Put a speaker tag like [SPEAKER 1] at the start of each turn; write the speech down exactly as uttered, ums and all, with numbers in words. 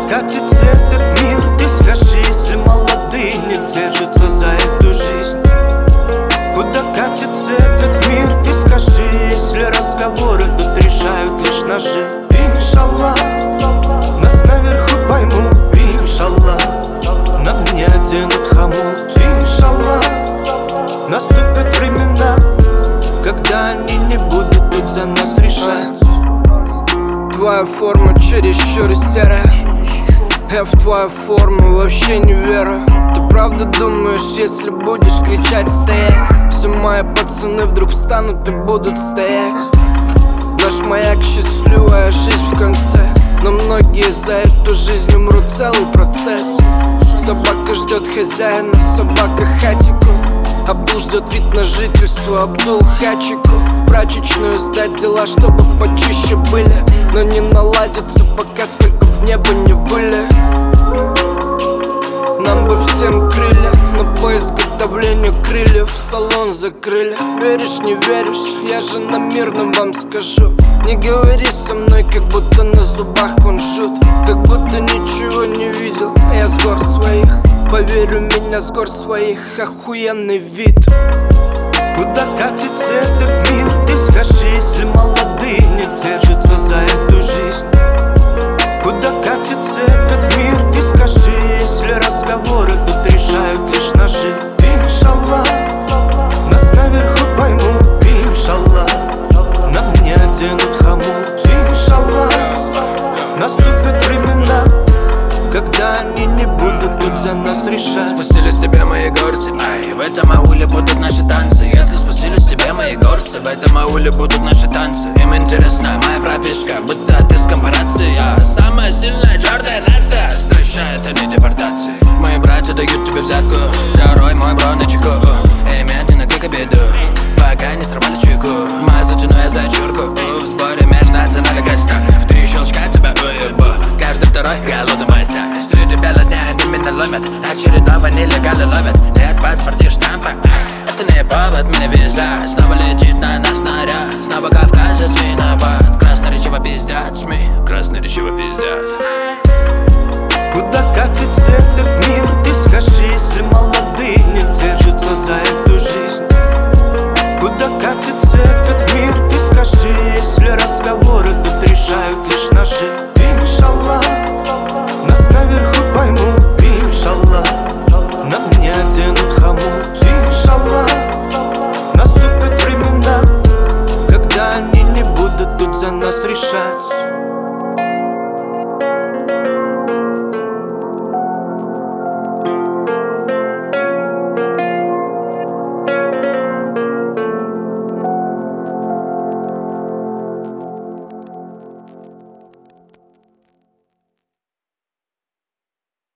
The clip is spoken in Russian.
[SPEAKER 1] катится этот мир? Ты скажи, если молодые не держатся за эту жизнь. Куда катится этот мир? Ты скажи, если разговоры тут решают лишь ножи. Иншаллах, нас наверху поймут. Иншаллах, на мне оденут хомут. Иншаллах, наступят времена, когда они не будут тут за нас решать.
[SPEAKER 2] Твоя форма чересчур серая, я в твою форму вообще не верю. Ты правда думаешь, если будешь кричать стоять, все мои пацаны вдруг встанут и будут стоять? Наш маяк — счастливая жизнь в конце, но многие за эту жизнь умрут целый процесс. Собака ждет хозяина, собака хатику. Абдул ждет вид на жительство, Абдул хачику. В прачечную сдать дела, чтобы почище были, но не наладится, пока сколько в небо не выли. Нам бы всем крылья, но по изготовлению крыльев салон закрыли. Веришь, не веришь, я же на мирном вам скажу. Не говори со мной, как будто на зубах кунжут, как будто ничего не видел я с гор своих. Поверь, у меня с гор своих охуенный вид.
[SPEAKER 1] Куда катится этот мир? Ты скажи, если молодые не держатся за эту жизнь. Куда катится этот мир? Ты скажи, если разговоры тут решают лишь ножи. Иншаллах, нас наверху поймут. Иншаллах, на мне оденут хомут. Иншаллах, наступят времена, когда они не будут тут за нас решать.
[SPEAKER 3] Спустились с тебя мои горцы, ай, в этом ауле будут наши танцы. Если спустились с тебя мои горцы, в этом ауле будут наши танцы. Им интересна моя прописка, будто ты с компарацией. Я самая сильная черная нация, стращает они депортации. Мои братья дают тебе взятку, второй мой бро на чеку. Эй, медленно как обеду, пока не сорвали чайку. Мазь затяну я за чурку, в сборе межнациональный костяк. В три щелчка тебя уебу, каждый второй голодный масяк. Среди бела дня они меня ломят, очередного нелегалы ловят. Нет в паспорте штампа, это не повод меня вязать. Снова летит на нас снаряд, снова кавказец виноват. Красноречиво пиздят СМИ, красноречиво пиздят.
[SPEAKER 1] Куда катится